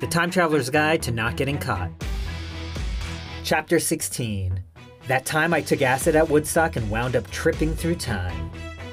The Time Traveler's Guide to Not Getting Caught. Chapter 16. That time I took acid at Woodstock and wound up tripping through time.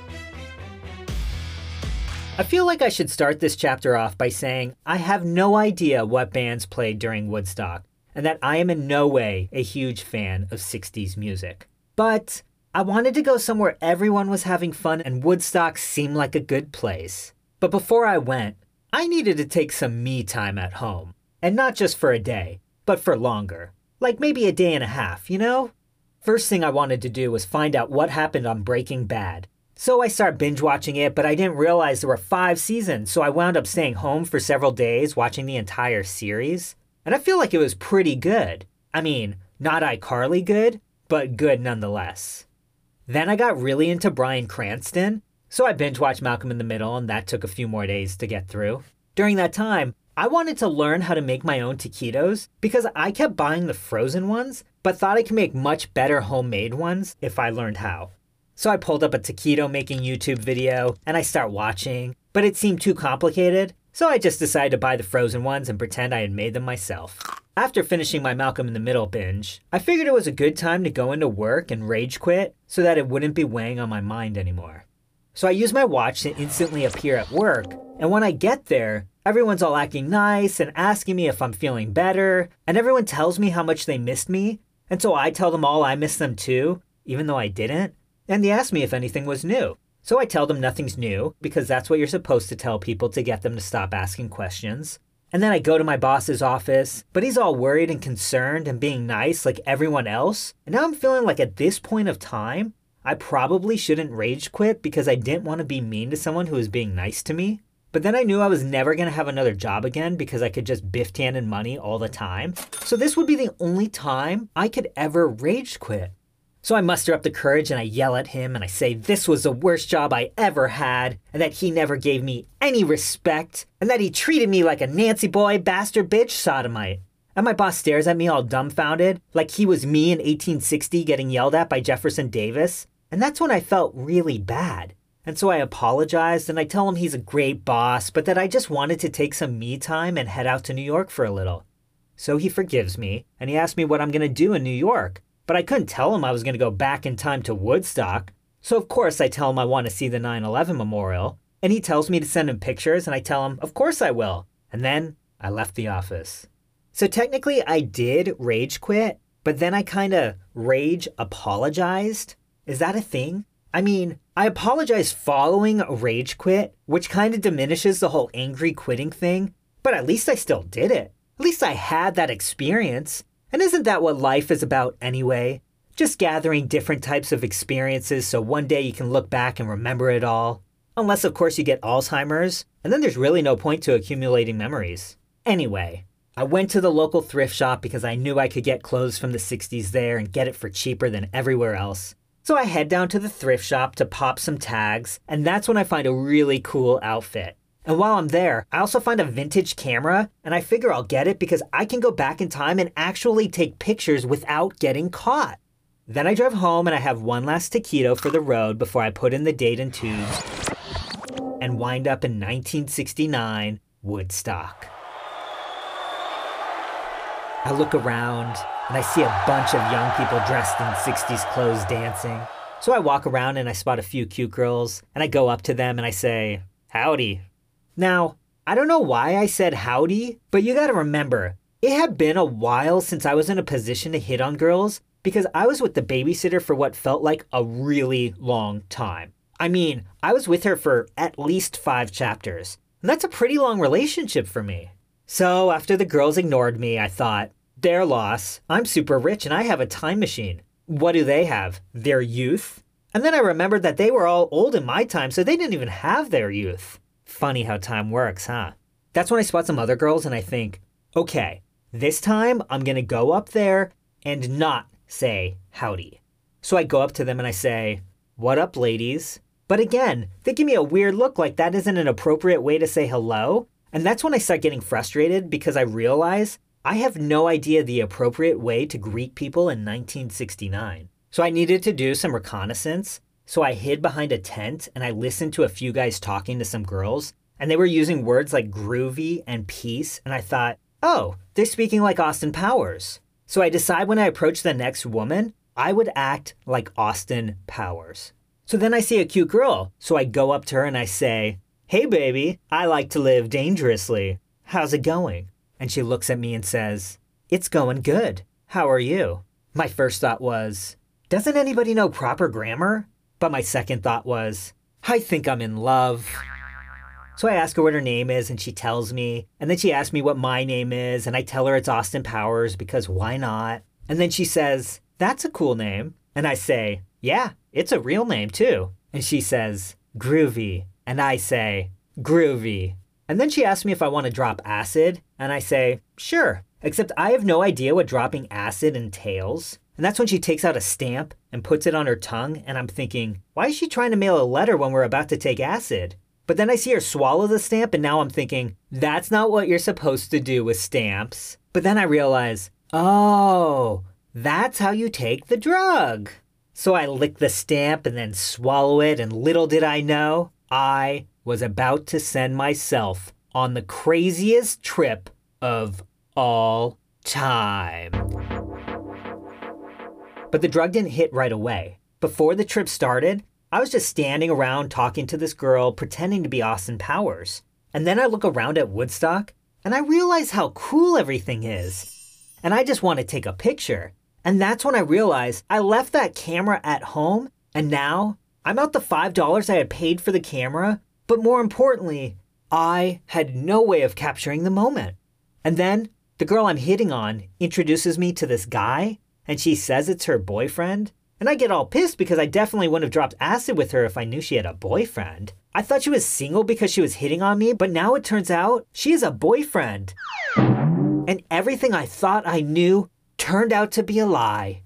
I feel like I should start this chapter off by saying I have no idea what bands played during Woodstock, and that I am in no way a huge fan of 60s music. But I wanted to go somewhere everyone was having fun, and Woodstock seemed like a good place. But before I went, I needed to take some me time at home. And not just for a day, but for longer. Like maybe a day and a half, you know? First thing I wanted to do was find out what happened on Breaking Bad. So I started binge watching it, but I didn't realize there were 5 seasons, so I wound up staying home for several days watching the entire series. And I feel like it was pretty good. I mean, not iCarly good, but good nonetheless. Then I got really into Bryan Cranston, so I binge watched Malcolm in the Middle, and that took a few more days to get through. During that time, I wanted to learn how to make my own taquitos because I kept buying the frozen ones, but thought I could make much better homemade ones if I learned how. So I pulled up a taquito making YouTube video and I start watching, but it seemed too complicated, so I just decided to buy the frozen ones and pretend I had made them myself. After finishing my Malcolm in the Middle binge, I figured it was a good time to go into work and rage quit so that it wouldn't be weighing on my mind anymore. So I use my watch to instantly appear at work, and when I get there, everyone's all acting nice and asking me if I'm feeling better, and everyone tells me how much they missed me, and so I tell them all I miss them too, even though I didn't, and they ask me if anything was new. So I tell them nothing's new, because that's what you're supposed to tell people to get them to stop asking questions. And then I go to my boss's office, but he's all worried and concerned and being nice like everyone else, and now I'm feeling like at this point of time, I probably shouldn't rage quit because I didn't want to be mean to someone who was being nice to me. But then I knew I was never going to have another job again because I could just biff Tannen money all the time. So this would be the only time I could ever rage quit. So I muster up the courage and I yell at him and I say this was the worst job I ever had and that he never gave me any respect and that he treated me like a Nancy boy bastard bitch sodomite. And my boss stares at me all dumbfounded like he was me in 1860 getting yelled at by Jefferson Davis. And that's when I felt really bad. And so I apologized and I tell him he's a great boss, but that I just wanted to take some me time and head out to New York for a little. So he forgives me and he asks me what I'm going to do in New York. But I couldn't tell him I was going to go back in time to Woodstock. So of course I tell him I want to see the 9/11 memorial. And he tells me to send him pictures and I tell him, of course I will. And then I left the office. So technically I did rage quit, but then I kind of rage apologized. Is that a thing? I mean, I apologize following a rage quit, which kind of diminishes the whole angry quitting thing, but at least I still did it. At least I had that experience. And isn't that what life is about anyway? Just gathering different types of experiences so one day you can look back and remember it all. Unless, of course, you get Alzheimer's, and then there's really no point to accumulating memories. Anyway, I went to the local thrift shop because I knew I could get clothes from the 60s there and get it for cheaper than everywhere else. So I head down to the thrift shop to pop some tags, and that's when I find a really cool outfit. And while I'm there, I also find a vintage camera, and I figure I'll get it because I can go back in time and actually take pictures without getting caught. Then I drive home and I have one last taquito for the road before I put in the date and tubes and wind up in 1969 Woodstock. I look around and I see a bunch of young people dressed in 60s clothes dancing. So I walk around and I spot a few cute girls and I go up to them and I say, howdy. Now, I don't know why I said howdy, but you gotta remember, it had been a while since I was in a position to hit on girls because I was with the babysitter for what felt like a really long time. I mean, I was with her for at least 5 chapters, and that's a pretty long relationship for me. So after the girls ignored me, I thought, their loss. I'm super rich and I have a time machine. What do they have? Their youth? And then I remembered that they were all old in my time, so they didn't even have their youth. Funny how time works, huh? That's when I spot some other girls and I think, okay, this time I'm gonna go up there and not say howdy. So I go up to them and I say, what up, ladies? But again, they give me a weird look like that isn't an appropriate way to say hello. And that's when I start getting frustrated because I realize I have no idea the appropriate way to greet people in 1969. So I needed to do some reconnaissance. So I hid behind a tent and I listened to a few guys talking to some girls. And they were using words like groovy and peace. And I thought, oh, they're speaking like Austin Powers. So I decide when I approach the next woman, I would act like Austin Powers. So then I see a cute girl, so I go up to her and I say, hey baby, I like to live dangerously. How's it going? And she looks at me and says, it's going good. How are you? My first thought was, doesn't anybody know proper grammar? But my second thought was, I think I'm in love. So I ask her what her name is and she tells me, and then she asks me what my name is and I tell her it's Austin Powers because why not? And then she says, that's a cool name. And I say, yeah, it's a real name too. And she says, Groovy. And I say, Groovy. And then she asks me if I want to drop acid, and I say, sure, except I have no idea what dropping acid entails. And that's when she takes out a stamp and puts it on her tongue, and I'm thinking, why is she trying to mail a letter when we're about to take acid? But then I see her swallow the stamp, and now I'm thinking, that's not what you're supposed to do with stamps. But then I realize, oh, that's how you take the drug. So I lick the stamp and then swallow it, and little did I know, I was about to send myself on the craziest trip of all time. But the drug didn't hit right away. Before the trip started, I was just standing around talking to this girl, pretending to be Austin Powers. And then I look around at Woodstock, and I realize how cool everything is. And I just want to take a picture. And that's when I realized I left that camera at home, and now I'm out the $5 I had paid for the camera, but more importantly, I had no way of capturing the moment. And then the girl I'm hitting on introduces me to this guy, and she says it's her boyfriend. And I get all pissed because I definitely wouldn't have dropped acid with her if I knew she had a boyfriend. I thought she was single because she was hitting on me, but now it turns out she has a boyfriend. And everything I thought I knew turned out to be a lie.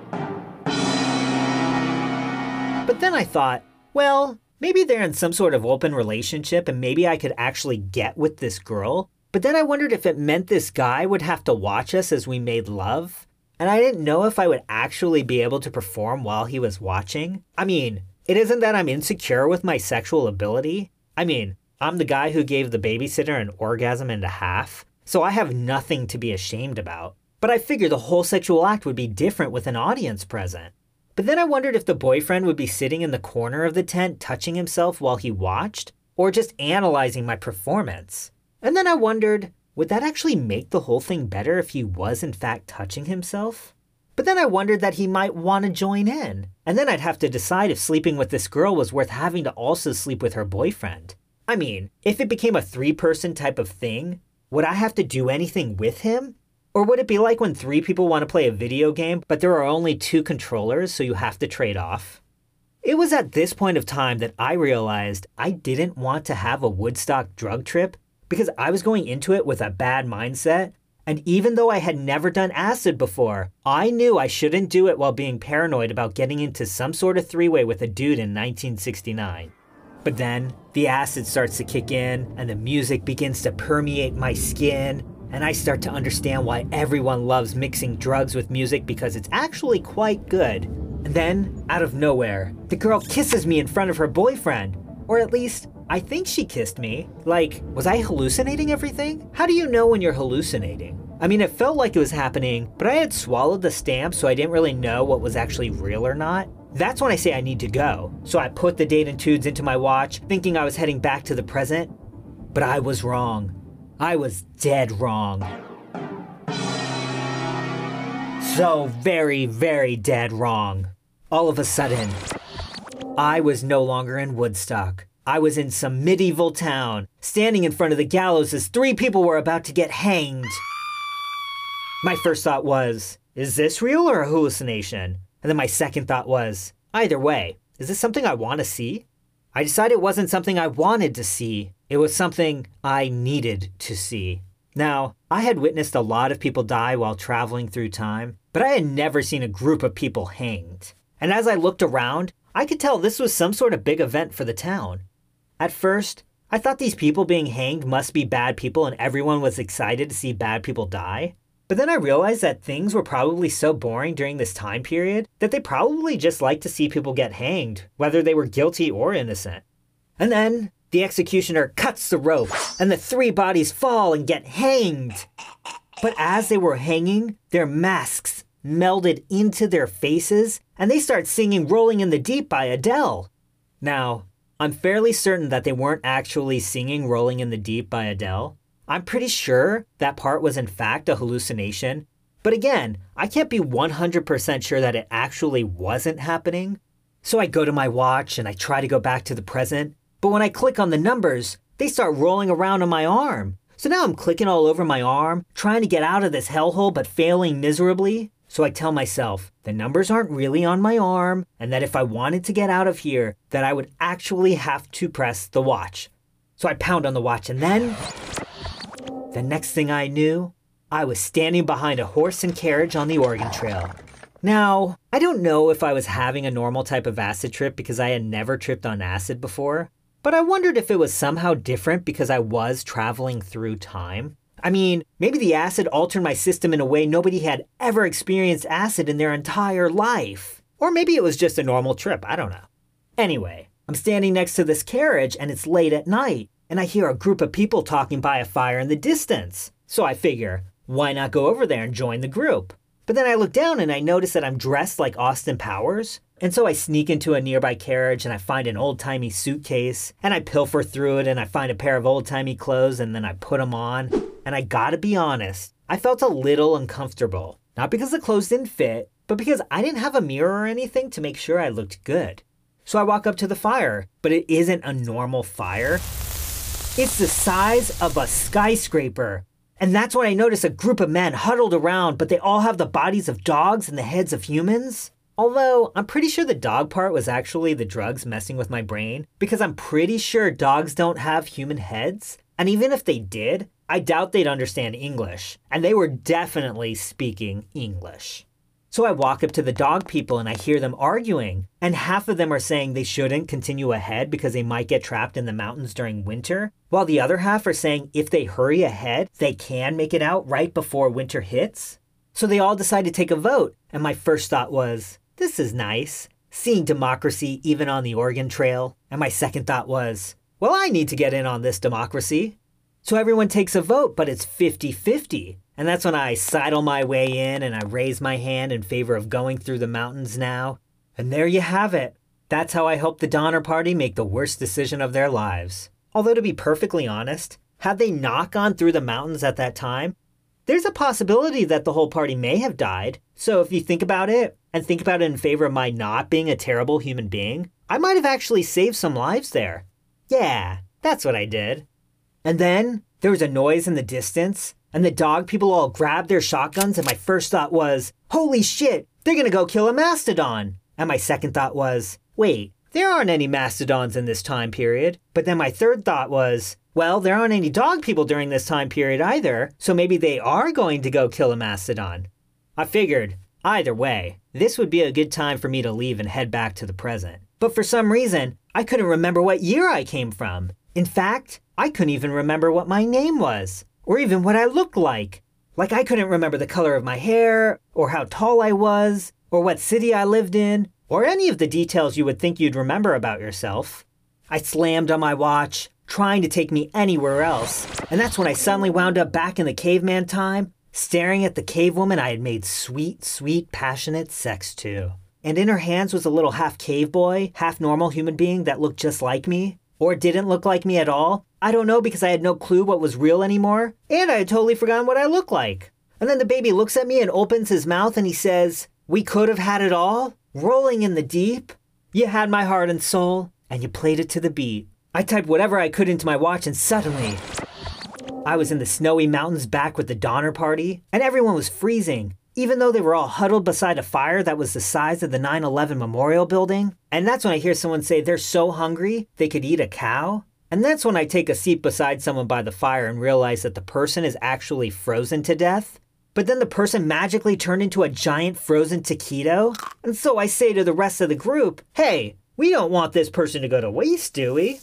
But then I thought, well, maybe they're in some sort of open relationship and maybe I could actually get with this girl. But then I wondered if it meant this guy would have to watch us as we made love. And I didn't know if I would actually be able to perform while he was watching. I mean, it isn't that I'm insecure with my sexual ability. I mean, I'm the guy who gave the babysitter an orgasm and a half, so I have nothing to be ashamed about. But I figured the whole sexual act would be different with an audience present. But then I wondered if the boyfriend would be sitting in the corner of the tent touching himself while he watched, or just analyzing my performance. And then I wondered, would that actually make the whole thing better if he was in fact touching himself? But then I wondered that he might want to join in. And then I'd have to decide if sleeping with this girl was worth having to also sleep with her boyfriend. I mean, if it became a 3-person type of thing, would I have to do anything with him? Or would it be like when 3 people want to play a video game, but there are only 2 controllers, so you have to trade off? It was at this point of time that I realized I didn't want to have a Woodstock drug trip because I was going into it with a bad mindset. And even though I had never done acid before, I knew I shouldn't do it while being paranoid about getting into some sort of 3-way with a dude in 1969. But then the acid starts to kick in and the music begins to permeate my skin. And I start to understand why everyone loves mixing drugs with music because it's actually quite good. And then, out of nowhere, the girl kisses me in front of her boyfriend. Or at least, I think she kissed me. Like, was I hallucinating everything? How do you know when you're hallucinating? I mean, it felt like it was happening, but I had swallowed the stamp, so I didn't really know what was actually real or not. That's when I say I need to go. So I put the Datitudes into my watch, thinking I was heading back to the present. But I was wrong. I was dead wrong. So very, very dead wrong. All of a sudden, I was no longer in Woodstock. I was in some medieval town, standing in front of the gallows as 3 people were about to get hanged. My first thought was, is this real or a hallucination? And then my second thought was, either way, is this something I want to see? I decided it wasn't something I wanted to see. It was something I needed to see. Now, I had witnessed a lot of people die while traveling through time, but I had never seen a group of people hanged. And as I looked around, I could tell this was some sort of big event for the town. At first, I thought these people being hanged must be bad people and everyone was excited to see bad people die. But then I realized that things were probably so boring during this time period that they probably just liked to see people get hanged, whether they were guilty or innocent. And then the executioner cuts the rope, and the 3 bodies fall and get hanged. But as they were hanging, their masks melded into their faces, and they start singing Rolling in the Deep by Adele. Now, I'm fairly certain that they weren't actually singing Rolling in the Deep by Adele. I'm pretty sure that part was in fact a hallucination. But again, I can't be 100% sure that it actually wasn't happening. So I go to my watch and I try to go back to the present. But when I click on the numbers, they start rolling around on my arm. So now I'm clicking all over my arm, trying to get out of this hellhole but failing miserably. So I tell myself the numbers aren't really on my arm, and that if I wanted to get out of here, that I would actually have to press the watch. So I pound on the watch, and then the next thing I knew, I was standing behind a horse and carriage on the Oregon Trail. Now, I don't know if I was having a normal type of acid trip because I had never tripped on acid before, but I wondered if it was somehow different because I was traveling through time. I mean, maybe the acid altered my system in a way nobody had ever experienced acid in their entire life. Or maybe it was just a normal trip, I don't know. Anyway, I'm standing next to this carriage and it's late at night, and I hear a group of people talking by a fire in the distance. So I figure, why not go over there and join the group? But then I look down and I notice that I'm dressed like Austin Powers. And so I sneak into a nearby carriage and I find an old-timey suitcase and I pilfer through it and I find a pair of old-timey clothes and then I put them on. And I gotta be honest, I felt a little uncomfortable. Not because the clothes didn't fit, but because I didn't have a mirror or anything to make sure I looked good. So I walk up to the fire, but it isn't a normal fire. It's the size of a skyscraper. And that's when I notice a group of men huddled around, but they all have the bodies of dogs and the heads of humans. Although, I'm pretty sure the dog part was actually the drugs messing with my brain, because I'm pretty sure dogs don't have human heads. And even if they did, I doubt they'd understand English. And they were definitely speaking English. So I walk up to the dog people and I hear them arguing. And half of them are saying they shouldn't continue ahead because they might get trapped in the mountains during winter. While the other half are saying if they hurry ahead, they can make it out right before winter hits. So they all decide to take a vote. And my first thought was, this is nice, seeing democracy even on the Oregon Trail. And my second thought was, well, I need to get in on this democracy. So everyone takes a vote, but it's 50-50. And that's when I sidle my way in and I raise my hand in favor of going through the mountains now. And there you have it. That's how I helped the Donner Party make the worst decision of their lives. Although to be perfectly honest, had they not gone through the mountains at that time, there's a possibility that the whole party may have died. So if you think about it, and think about it in favor of my not being a terrible human being, I might have actually saved some lives there. Yeah, that's what I did. And then there was a noise in the distance, and the dog people all grabbed their shotguns, and my first thought was, holy shit, they're gonna go kill a mastodon. And my second thought was, wait, there aren't any mastodons in this time period. But then my third thought was, well, there aren't any dog people during this time period either, so maybe they are going to go kill a mastodon. I figured, either way, this would be a good time for me to leave and head back to the present. But for some reason, I couldn't remember what year I came from. In fact, I couldn't even remember what my name was, or even what I looked like. Like I couldn't remember the color of my hair, or how tall I was, or what city I lived in, or any of the details you would think you'd remember about yourself. I slammed on my watch, trying to take me anywhere else, and that's when I suddenly wound up back in the caveman time, staring at the cave woman I had made sweet, sweet, passionate sex to. And in her hands was a little half cave boy, half normal human being that looked just like me. Or didn't look like me at all. I don't know because I had no clue what was real anymore. And I had totally forgotten what I looked like. And then the baby looks at me and opens his mouth and he says, we could have had it all? Rolling in the deep? You had my heart and soul, and you played it to the beat. I typed whatever I could into my watch and suddenly, I was in the snowy mountains back with the Donner Party, and everyone was freezing, even though they were all huddled beside a fire that was the size of the 9/11 Memorial Building. And that's when I hear someone say they're so hungry they could eat a cow. And that's when I take a seat beside someone by the fire and realize that the person is actually frozen to death. But then the person magically turned into a giant frozen taquito. And so I say to the rest of the group, hey, we don't want this person to go to waste, do we?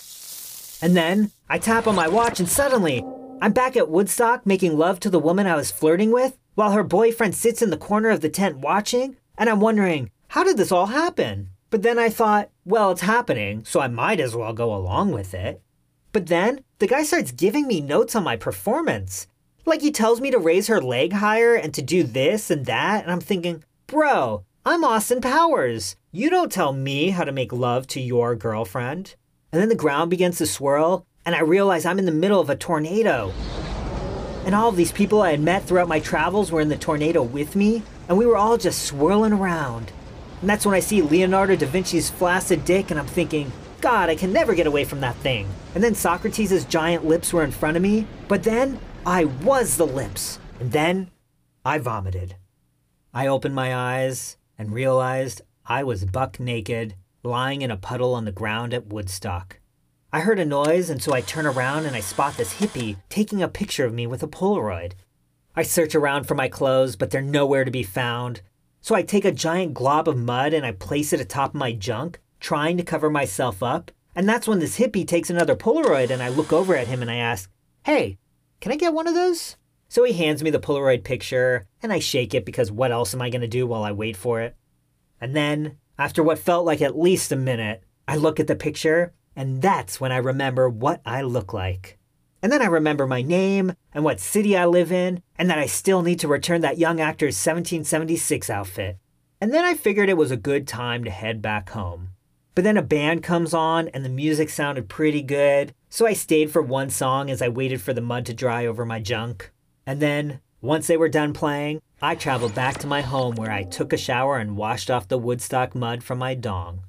And then I tap on my watch and suddenly I'm back at Woodstock making love to the woman I was flirting with while her boyfriend sits in the corner of the tent watching. And I'm wondering, how did this all happen? But then I thought, well, it's happening, so I might as well go along with it. But then the guy starts giving me notes on my performance. Like he tells me to raise her leg higher and to do this and that, and I'm thinking, bro, I'm Austin Powers. You don't tell me how to make love to your girlfriend. And then the ground begins to swirl, and I realize I'm in the middle of a tornado. And all of these people I had met throughout my travels were in the tornado with me, and we were all just swirling around. And that's when I see Leonardo da Vinci's flaccid dick, and I'm thinking, God, I can never get away from that thing. And then Socrates' giant lips were in front of me, but then I was the lips. And then I vomited. I opened my eyes and realized I was buck naked, lying in a puddle on the ground at Woodstock. I heard a noise, and so I turn around and I spot this hippie taking a picture of me with a Polaroid. I search around for my clothes, but they're nowhere to be found. So I take a giant glob of mud and I place it atop my junk, trying to cover myself up. And that's when this hippie takes another Polaroid, and I look over at him and I ask, hey, can I get one of those? So he hands me the Polaroid picture, and I shake it because what else am I going to do while I wait for it? And then, after what felt like at least a minute, I look at the picture, and that's when I remember what I look like. And then I remember my name, and what city I live in, and that I still need to return that young actor's 1776 outfit. And then I figured it was a good time to head back home. But then a band comes on, and the music sounded pretty good, so I stayed for one song as I waited for the mud to dry over my junk. And then, once they were done playing, I traveled back to my home where I took a shower and washed off the Woodstock mud from my dong.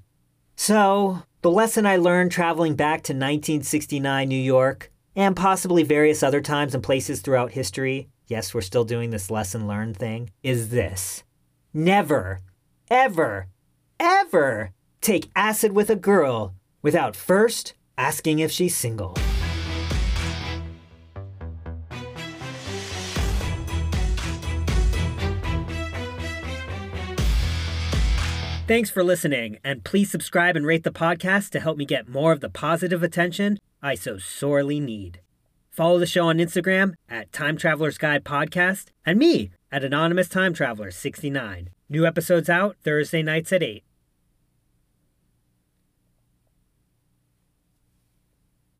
So, the lesson I learned traveling back to 1969 New York, and possibly various other times and places throughout history, yes, we're still doing this lesson learned thing, is this. Never, ever, ever take acid with a girl without first asking if she's single. Thanks for listening, and please subscribe and rate the podcast to help me get more of the positive attention I so sorely need. Follow the show on Instagram at Time Traveler's Guide Podcast, and me at Anonymous Time Traveler 69. New episodes out Thursday nights at 8.